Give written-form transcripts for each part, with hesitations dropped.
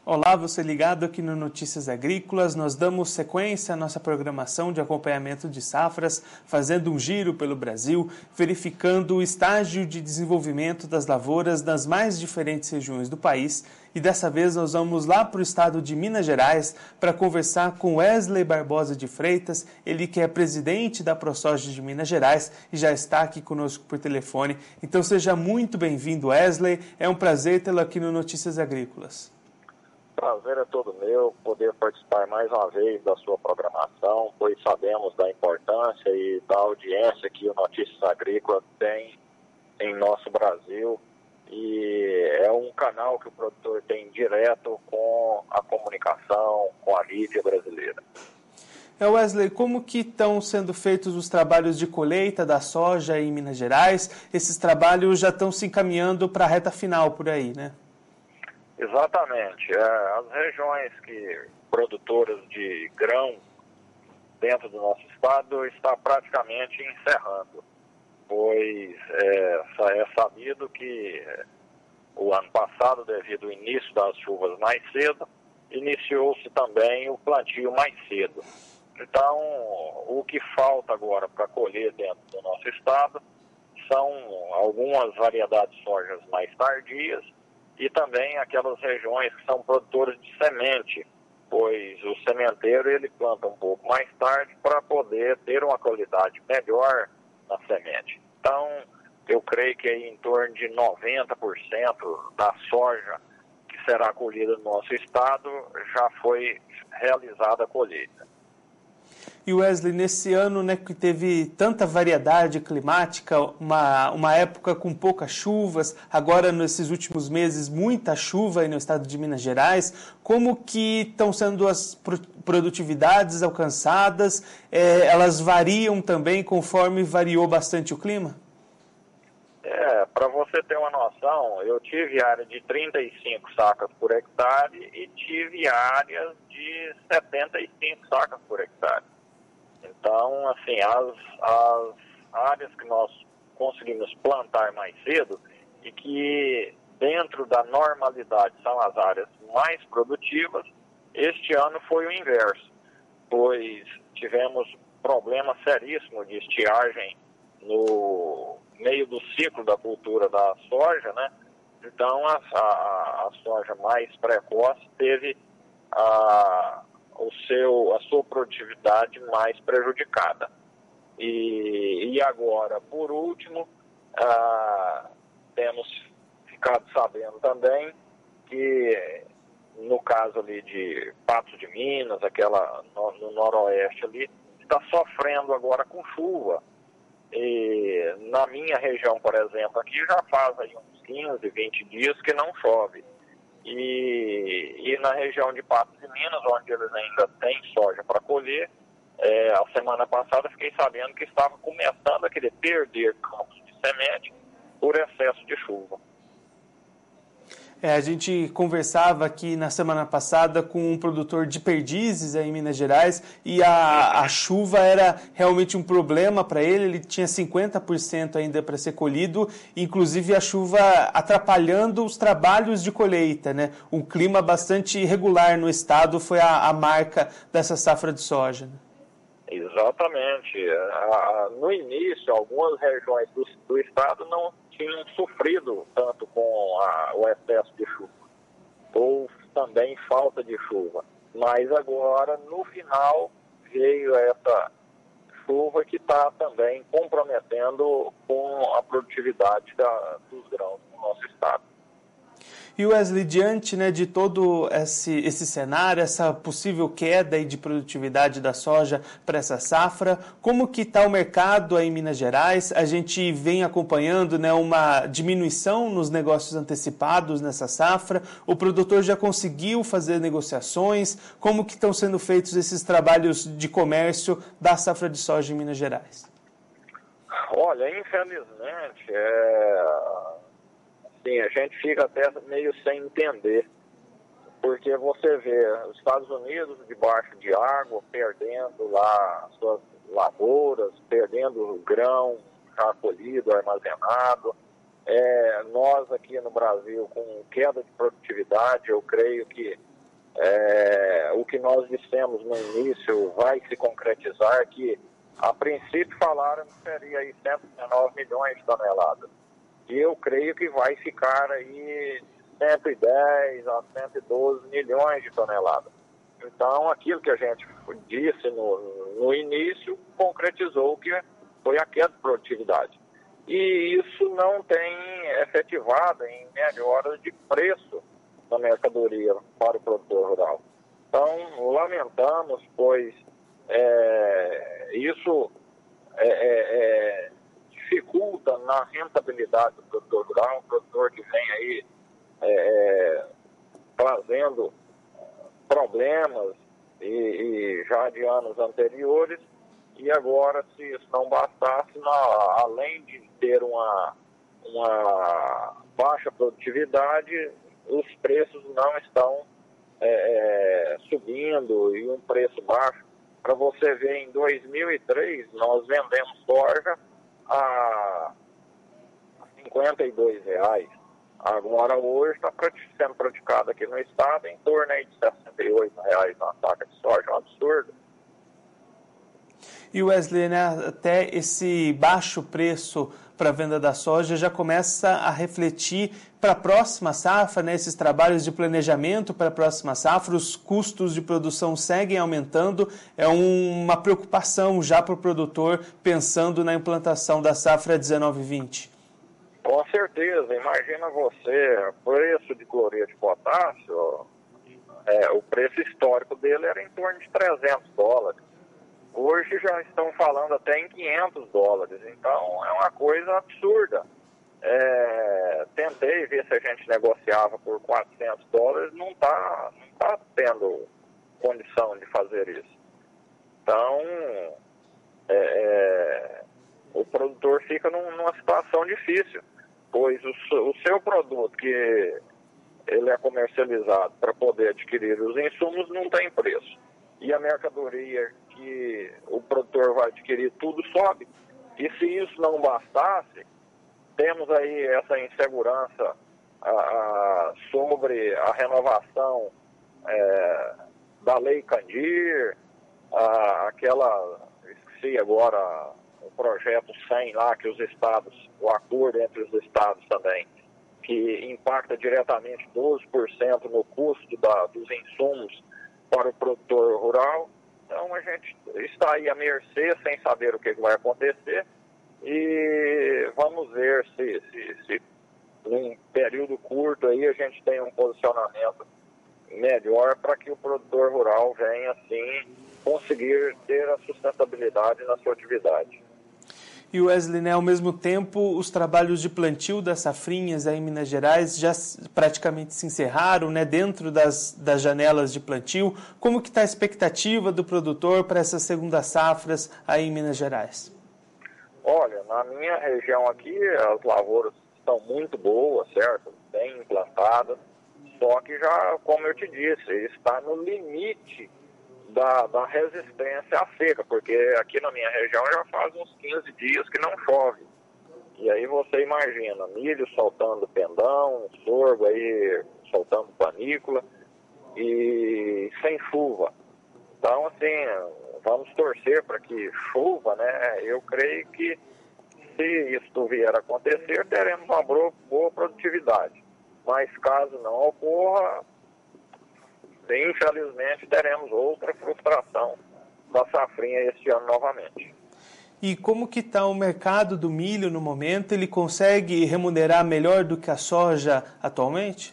Olá, você ligado aqui no Notícias Agrícolas. Nós damos sequência à nossa programação de acompanhamento de safras, fazendo um giro pelo Brasil, verificando o estágio de desenvolvimento das lavouras nas mais diferentes regiões do país. E dessa vez nós vamos lá para o estado de Minas Gerais para conversar com Wesley Barbosa de Freitas, ele que é presidente da ProSoja de Minas Gerais e já está aqui conosco por telefone. Então seja muito bem-vindo, Wesley. É um prazer tê-lo aqui no Notícias Agrícolas. Prazer é todo meu poder participar mais uma vez da sua programação, pois sabemos da importância e da audiência que o Notícias Agrícolas tem em nosso Brasil, e é um canal que o produtor tem direto com a comunicação, com a mídia brasileira. Wesley, como que estão sendo feitos os trabalhos de colheita da soja em Minas Gerais? Esses trabalhos já estão se encaminhando para a reta final por aí, né? Exatamente. As regiões produtoras de grão dentro do nosso estado está praticamente encerrando, pois é sabido que o ano passado, devido ao início das chuvas mais cedo, iniciou-se também o plantio mais cedo. Então, o que falta agora para colher dentro do nosso estado são algumas variedades de sojas mais tardias, e também aquelas regiões que são produtoras de semente, pois o sementeiro ele planta um pouco mais tarde para poder ter uma qualidade melhor na semente. Então, eu creio que em torno de 90% da soja que será colhida no nosso estado já foi realizada a colheita. E Wesley, nesse ano, né, que teve tanta variedade climática, uma época com poucas chuvas, agora nesses últimos meses muita chuva aí no estado de Minas Gerais, como que estão sendo as produtividades alcançadas? Elas variam também conforme variou bastante o clima? Para você ter uma noção, eu tive área de 35 sacas por hectare e tive áreas de 75 sacas por hectare. Então, assim, as áreas que nós conseguimos plantar mais cedo e que dentro da normalidade são as áreas mais produtivas, este ano foi o inverso, pois tivemos problema seríssimo de estiagem no meio do ciclo da cultura da soja, né? Então, a soja mais precoce teve a sua produtividade mais prejudicada. E agora, por último, temos ficado sabendo também que no caso ali de Patos de Minas, no noroeste ali, está sofrendo agora com chuva. E na minha região, por exemplo, aqui já faz aí uns 15, 20 dias que não chove. E na região de Patos de Minas, onde eles ainda têm soja para colher, a semana passada fiquei sabendo que estava começando a querer perder campos de semente por excesso de chuva. A gente conversava aqui na semana passada com um produtor de perdizes aí em Minas Gerais e a chuva era realmente um problema para ele tinha 50% ainda para ser colhido, inclusive a chuva atrapalhando os trabalhos de colheita, né? Um clima bastante irregular no estado foi a marca dessa safra de soja. Né? Exatamente. No início, algumas regiões do estado não tinham sofrido tanto com o excesso de chuva, ou também falta de chuva. Mas agora, no final, veio essa chuva que está também comprometendo com a produtividade dos grãos no nosso estado. E Wesley, diante, né, de todo esse cenário, essa possível queda aí de produtividade da soja para essa safra, como que está o mercado aí em Minas Gerais? A gente vem acompanhando, né, uma diminuição nos negócios antecipados nessa safra. O produtor já conseguiu fazer negociações? Como que estão sendo feitos esses trabalhos de comércio da safra de soja em Minas Gerais? Olha, infelizmente, sim, a gente fica até meio sem entender, porque você vê os Estados Unidos debaixo de água, perdendo lá as suas lavouras, perdendo o grão já colhido, armazenado. Nós aqui no Brasil, com queda de produtividade, eu creio que O que nós dissemos no início vai se concretizar, que a princípio falaram que seria aí 119 milhões de toneladas. E eu creio que vai ficar aí 110 a 112 milhões de toneladas. Então, aquilo que a gente disse no início concretizou, que foi a queda de produtividade. E isso não tem efetivado em melhoras de preço da mercadoria para o produtor rural. Então, lamentamos, pois isso dificulta na rentabilidade do produtor rural, um produtor que vem aí trazendo problemas e já de anos anteriores, e agora, se isso não bastasse, além de ter uma baixa produtividade, os preços não estão subindo, e um preço baixo. Para você ver, em 2003 nós vendemos soja a R$52. Agora, hoje, está sendo praticado aqui no estado em torno aí de R$68 na saca de soja. É um absurdo. E Wesley, né, até esse baixo preço para a venda da soja já começa a refletir para a próxima safra, né, esses trabalhos de planejamento para a próxima safra, os custos de produção seguem aumentando, é uma preocupação já para o produtor pensando na implantação da safra 19/20. Com certeza, imagina você, o preço de cloreto de potássio, o preço histórico dele era em torno de $300. Hoje já estão falando até em $500, então é uma coisa absurda. Tentei ver se a gente negociava por $400, não tá tendo condição de fazer isso. Então, o produtor fica numa situação difícil, pois o seu produto, que ele é comercializado para poder adquirir os insumos, não tem preço. E a mercadoria que o produtor vai adquirir, tudo sobe. E se isso não bastasse, temos aí essa insegurança sobre a renovação da Lei Candir, esqueci agora, o projeto 100 lá, que os estados, o acordo entre os estados também, que impacta diretamente 12% no custo dos insumos para o produtor rural. Então, a gente está aí à mercê, sem saber o que vai acontecer, e vamos ver se num período curto aí a gente tem um posicionamento melhor para que o produtor rural venha, assim, conseguir ter a sustentabilidade na sua atividade. E Wesley, né, ao mesmo tempo, os trabalhos de plantio das safrinhas aí em Minas Gerais já praticamente se encerraram, né, dentro das janelas de plantio. Como que está a expectativa do produtor para essas segundas safras aí em Minas Gerais? Olha, na minha região aqui, as lavouras estão muito boas, certo? Bem implantadas, só que já, como eu te disse, está no limite da resistência à seca, porque aqui na minha região já faz uns 15 dias que não chove. E aí você imagina, milho soltando pendão, sorgo aí soltando panícula e sem chuva. Então, assim, vamos torcer para que chuva, né? Eu creio que se isso vier a acontecer, teremos uma boa produtividade. Mas caso não ocorra, infelizmente teremos outra frustração da safrinha este ano novamente. E como que está o mercado do milho no momento? Ele consegue remunerar melhor do que a soja atualmente?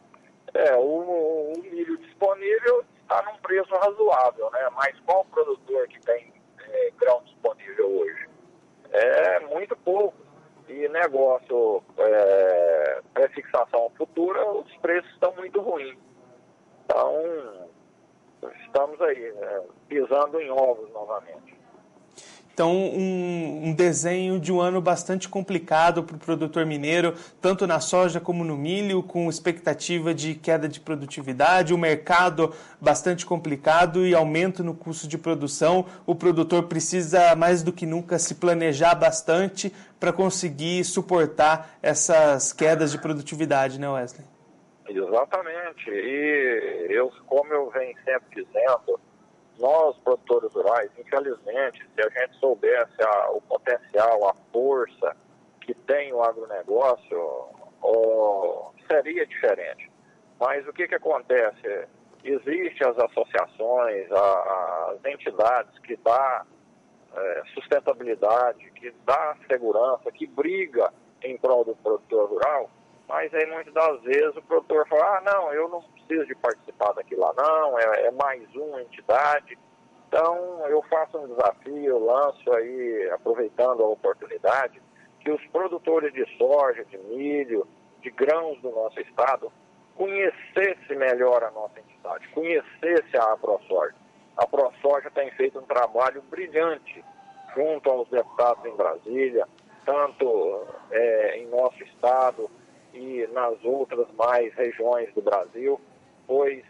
O milho disponível está num preço razoável, né? Mas qual produtor que tem grão disponível hoje? É muito pouco. E negócio pré-fixação futura, os preços estão muito ruins. Então, estamos aí, pisando em ovos novamente. Então, um desenho de um ano bastante complicado para o produtor mineiro, tanto na soja como no milho, com expectativa de queda de produtividade, o mercado bastante complicado e aumento no custo de produção. O produtor precisa, mais do que nunca, se planejar bastante para conseguir suportar essas quedas de produtividade, né, Wesley? Exatamente. E como eu venho sempre dizendo, nós, produtores rurais, infelizmente, se a gente soubesse o potencial, a força que tem o agronegócio, seria diferente. Mas o que acontece? Existem as associações, as entidades que dão sustentabilidade, que dá segurança, que briga em prol do produtor rural, mas aí muitas das vezes o produtor fala, não, eu não preciso de participar daquilo lá, não, é mais uma entidade. Então eu faço um desafio, lanço aí, aproveitando a oportunidade, que os produtores de soja, de milho, de grãos do nosso estado, conhecesse melhor a nossa entidade, conhecesse a ProSoja. A ProSoja tem feito um trabalho brilhante junto aos deputados em Brasília, tanto em nosso estado e nas outras mais regiões do Brasil, pois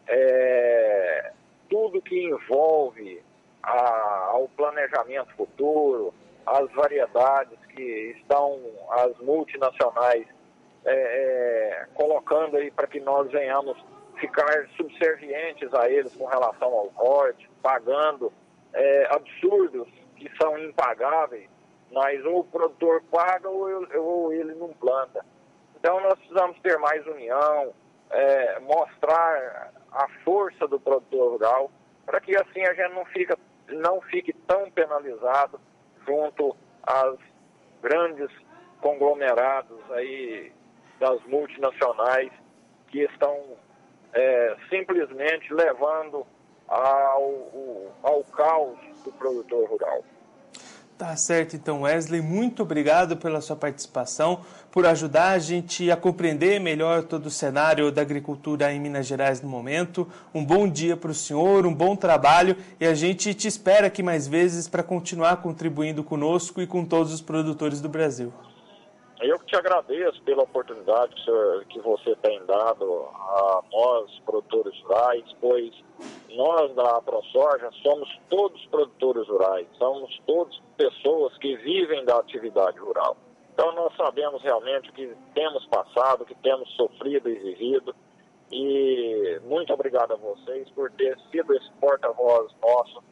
tudo que envolve ao planejamento futuro, as variedades que estão as multinacionais colocando aí para que nós venhamos ficar subservientes a eles com relação ao corte, pagando absurdos que são impagáveis, mas ou o produtor paga ou ele não planta. Então nós precisamos ter mais união, mostrar a força do produtor rural, para que assim a gente não fique tão penalizado junto às grandes conglomerados aí das multinacionais que estão simplesmente levando ao caos do produtor rural. Tá certo, então, Wesley, muito obrigado pela sua participação, por ajudar a gente a compreender melhor todo o cenário da agricultura em Minas Gerais no momento. Um bom dia para o senhor, um bom trabalho, e a gente te espera aqui mais vezes para continuar contribuindo conosco e com todos os produtores do Brasil. Eu que te agradeço pela oportunidade que você tem dado a nós, produtores rurais, pois nós da ProSoja somos todos produtores rurais, somos todos pessoas que vivem da atividade rural. Então nós sabemos realmente o que temos passado, o que temos sofrido e vivido, e muito obrigado a vocês por ter sido esse porta-voz nosso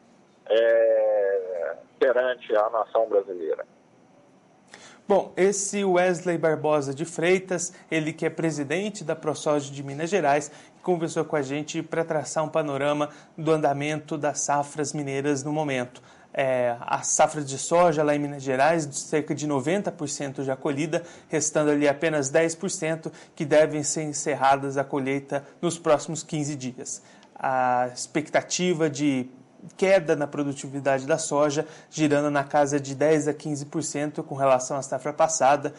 perante a nação brasileira. Bom, esse Wesley Barbosa de Freitas, ele que é presidente da ProSoja de Minas Gerais, conversou com a gente para traçar um panorama do andamento das safras mineiras no momento. A safra de soja lá em Minas Gerais, cerca de 90% já colhida, restando ali apenas 10% que devem ser encerradas a colheita nos próximos 15 dias. A expectativa de queda na produtividade da soja, girando na casa de 10% a 15% com relação à safra passada,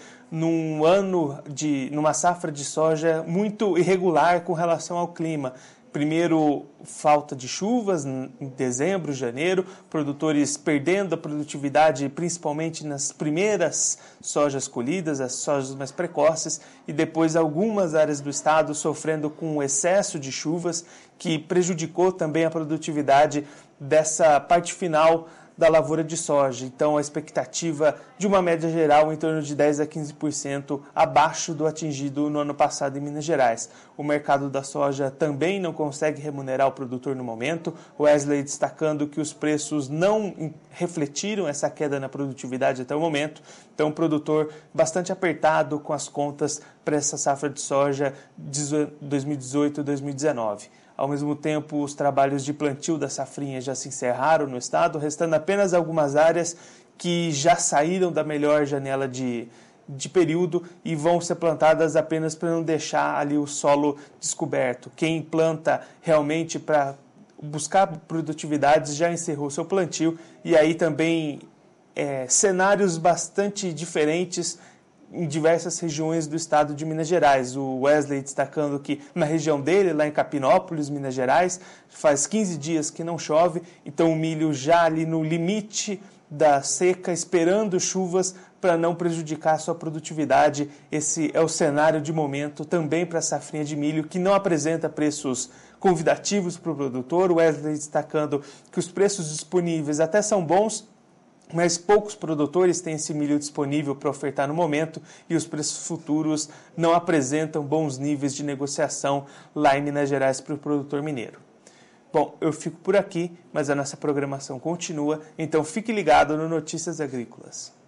numa safra de soja muito irregular com relação ao clima. Primeiro, falta de chuvas em dezembro, janeiro, produtores perdendo a produtividade, principalmente nas primeiras sojas colhidas, as sojas mais precoces, e depois algumas áreas do estado sofrendo com o excesso de chuvas, que prejudicou também a produtividade dessa parte final da lavoura de soja. Então, a expectativa de uma média geral em torno de 10% a 15% abaixo do atingido no ano passado em Minas Gerais. O mercado da soja também não consegue remunerar o produtor no momento. O Wesley destacando que os preços não refletiram essa queda na produtividade até o momento. Então, o produtor bastante apertado com as contas para essa safra de soja de 2018 e 2019. Ao mesmo tempo, os trabalhos de plantio da safrinha já se encerraram no estado, restando apenas algumas áreas que já saíram da melhor janela de período e vão ser plantadas apenas para não deixar ali o solo descoberto. Quem planta realmente para buscar produtividades já encerrou seu plantio, e aí também cenários bastante diferentes em diversas regiões do estado de Minas Gerais. O Wesley destacando que na região dele, lá em Capinópolis, Minas Gerais, faz 15 dias que não chove, então o milho já ali no limite da seca, esperando chuvas para não prejudicar a sua produtividade. Esse é o cenário de momento também para a safrinha de milho, que não apresenta preços convidativos para o produtor. O Wesley destacando que os preços disponíveis até são bons, mas poucos produtores têm esse milho disponível para ofertar no momento e os preços futuros não apresentam bons níveis de negociação lá em Minas Gerais para o produtor mineiro. Bom, eu fico por aqui, mas a nossa programação continua, então fique ligado no Notícias Agrícolas.